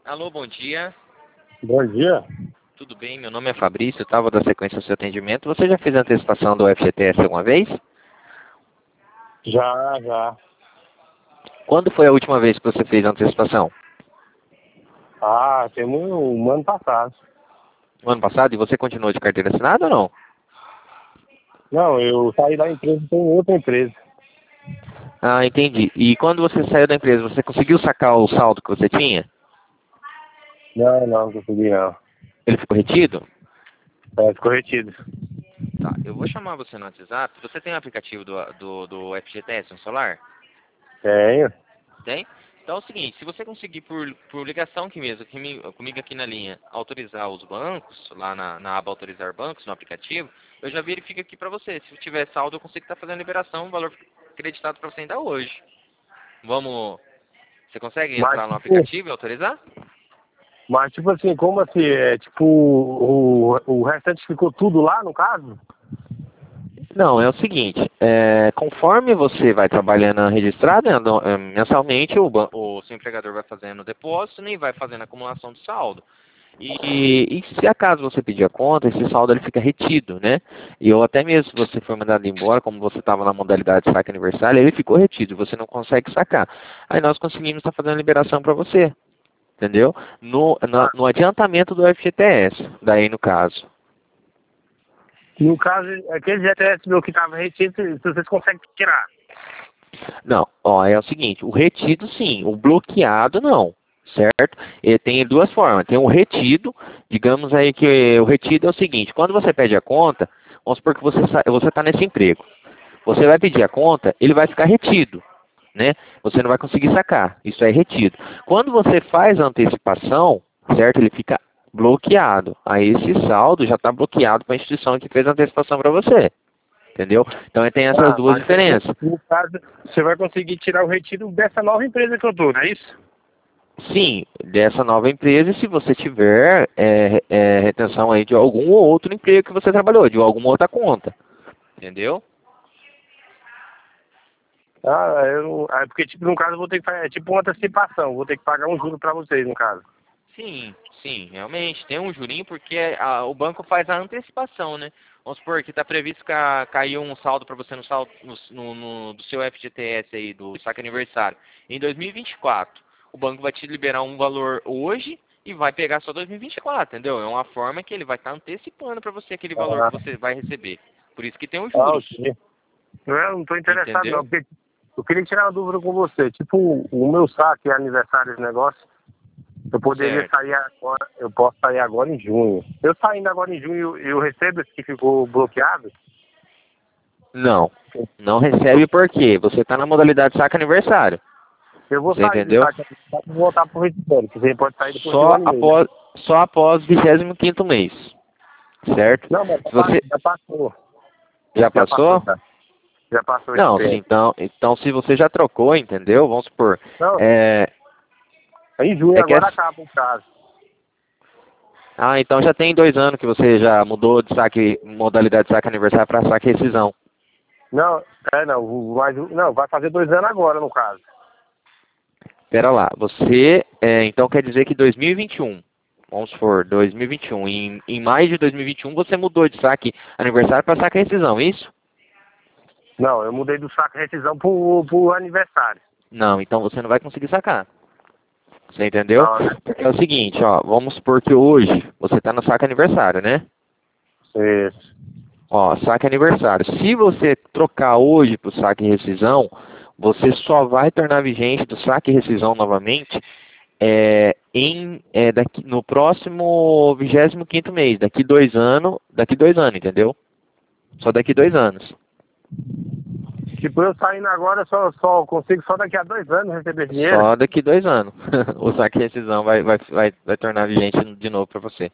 Alô, bom dia. Bom dia. Tudo bem? Meu nome é Fabrício, eu estava da sequência do seu atendimento. Você já fez a antecipação do FGTS alguma vez? Já. Quando foi a última vez que você fez a antecipação? Temos um ano passado. No ano passado? E você continuou de carteira assinada ou não? Não, eu saí da empresa e tenho outra empresa. Ah, entendi. E quando você saiu da empresa, você conseguiu sacar o saldo que você tinha? Não consegui não. Ele ficou retido? Ficou retido. Tá, eu vou chamar você no WhatsApp. Você tem o aplicativo do FGTS no celular? Tenho. Tem? Então é o seguinte, se você conseguir por ligação aqui mesmo, comigo aqui na linha, autorizar os bancos, lá na aba autorizar bancos, no aplicativo, eu já verifico aqui para você. Se tiver saldo, eu consigo estar fazendo liberação, o valor acreditado para você ainda hoje. Vamos... Você consegue Mas entrar no tipo, aplicativo e autorizar? mas tipo assim, como assim? O restante ficou tudo lá, no caso? Não, é o seguinte, conforme você vai trabalhando registrado, né, mensalmente o seu empregador vai fazendo o depósito e vai fazendo a acumulação do saldo. E se acaso você pedir a conta, esse saldo ele fica retido, né? E ou até mesmo se você for mandado embora, como você estava na modalidade saque aniversário, ele ficou retido, você não consegue sacar. Aí nós conseguimos estar fazendo a liberação para você, entendeu? No adiantamento do FGTS, daí no caso. No caso, aquele GTS meu que estava retido, se vocês conseguem tirar. Não, ó, é o seguinte, o retido sim, o bloqueado não, certo? Ele tem duas formas, tem o retido, digamos aí que o retido é o seguinte, quando você pede a conta, vamos supor que você está nesse emprego, você vai pedir a conta, ele vai ficar retido, né? Você não vai conseguir sacar, isso é retido. Quando você faz a antecipação, certo? Ele fica bloqueado, aí esse saldo já está bloqueado para a instituição que fez a antecipação para você. Entendeu? Então tem essas duas Mas diferenças. no caso, você vai conseguir tirar o retiro dessa nova empresa que eu tô, não é isso? Sim, dessa nova empresa, se você tiver retenção aí de algum ou outro emprego que você trabalhou, de alguma outra conta. Entendeu? Porque, tipo, no caso, eu vou ter que fazer, é tipo uma antecipação, vou ter que pagar um juro pra vocês, no caso. Sim, realmente. Tem um jurinho porque o banco faz a antecipação, né? Vamos supor que está previsto cair um saldo para você no saldo do seu FGTS aí, do saque aniversário, em 2024. O banco vai te liberar um valor hoje e vai pegar só 2024, entendeu? É uma forma que ele vai estar antecipando para você aquele valor Ah, que você vai receber. Por isso que tem os juros, ok. Eu não tô interessado, não, entendeu? porque eu queria tirar uma dúvida com você. Tipo, o meu saque é aniversário desse negócio, eu poderia Certo. sair agora, eu posso sair agora em junho. Eu saindo agora em junho, eu recebo esse que ficou bloqueado? Não. Não recebe porque você está na modalidade saque aniversário. Eu vou Você sair do entendeu? saque e voltar pro registrante, que você pode sair depois de um Só ano e meio. após, só após o 25º mês, certo? Não, mas Se você já passou. já Já passou, passou? tá? Já passou esse Não, sim, tempo. então se você já trocou, entendeu? Vamos supor, Não, é, em junho é que é, agora acaba o prazo. então já tem 2 anos que você já mudou de saque, modalidade de saque aniversário para saque rescisão. Não, não, vai fazer 2 anos agora, no caso. Pera lá, você, então quer dizer que 2021, vamos supor, 2021, em maio de 2021 você mudou de saque aniversário para saque rescisão, isso? Não, eu mudei do saco rescisão pro aniversário. Não, então você não vai conseguir sacar. Você entendeu? Não, né? Porque é o seguinte, ó, vamos supor que hoje você está no saque aniversário, né? Isso. Ó, saque aniversário. Se você trocar hoje para o saque rescisão, você só vai tornar vigente do saque rescisão novamente no próximo 25º mês, daqui 2 anos, entendeu? Só daqui 2 anos. Tipo, eu saindo agora, só consigo só daqui a 2 anos receber dinheiro. Só daqui 2 anos. O saque rescisão vai tornar vigente de novo para você.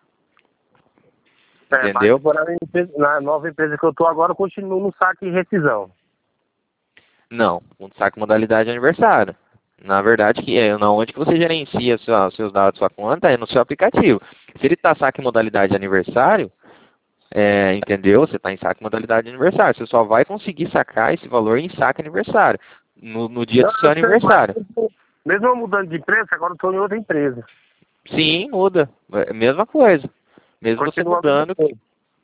Mas Entendeu? tipo, na nova empresa que eu tô agora, eu continuo no saque e rescisão. Não, um saque modalidade aniversário. Na verdade, onde que você gerencia seus dados, sua conta, é no seu aplicativo. Se ele está saque modalidade aniversário, entendeu? Você está em saque modalidade aniversário. Você só vai conseguir sacar esse valor em saque aniversário, no dia Não, do seu eu sei, aniversário. Mesmo eu mudando de empresa, agora eu estou em outra empresa. Sim, muda. É a mesma coisa. Mesmo você Continua a mudando, mesma coisa.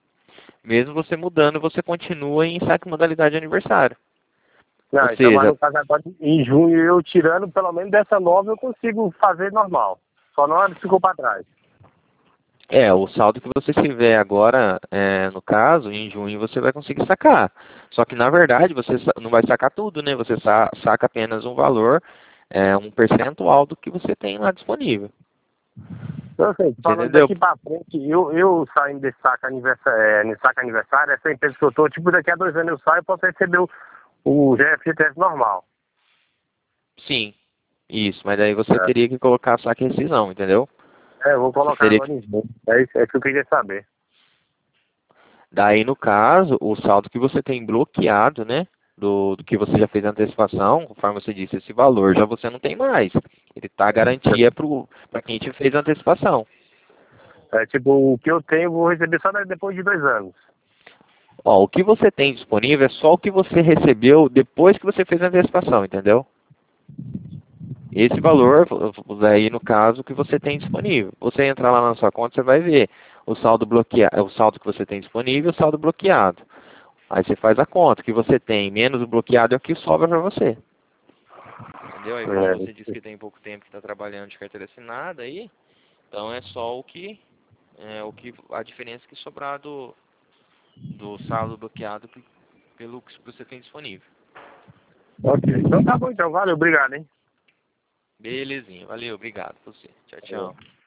você continua em saque modalidade aniversário. Ou Não, então, mas seja, no caso agora, em junho, eu tirando pelo menos dessa nova, eu consigo fazer normal. Só não ficou para trás. o saldo que você tiver agora, no caso, em junho você vai conseguir sacar. Só que na verdade você não vai sacar tudo, né? Você saca apenas um valor, um percentual do que você tem lá disponível. Então, assim, Você falando entendeu? daqui para frente, eu saindo desse saco aniversário, essa empresa que eu tô, tipo, daqui a 2 anos eu saio e posso receber o GFGTS normal. Sim, isso. Mas daí você É. teria que colocar saque e rescisão, entendeu? Eu vou Você colocar teria agora que... em junho. É isso que eu queria saber. Daí, no caso, o saldo que você tem bloqueado, né? Do que você já fez a antecipação, conforme você disse, esse valor já você não tem mais. Ele está garantia para quem te fez a antecipação. É tipo, o que eu tenho, eu vou receber só depois de 2 anos. Ó, o que você tem disponível é só o que você recebeu depois que você fez a antecipação, entendeu? Esse valor, aí no caso, que você tem disponível. Você entrar lá na sua conta, você vai ver o saldo bloqueado, o saldo que você tem disponível e o saldo bloqueado. Aí você faz a conta, o que você tem menos o bloqueado é o que sobra para você. Entendeu? Aí como você disse que tem pouco tempo que está trabalhando de carteira assinada aí, então é só o que a diferença que sobrar do saldo bloqueado pelo que você tem disponível. Ok, então tá bom então, valeu, obrigado, hein? Belezinha, valeu, obrigado por você. Tchau, tchau.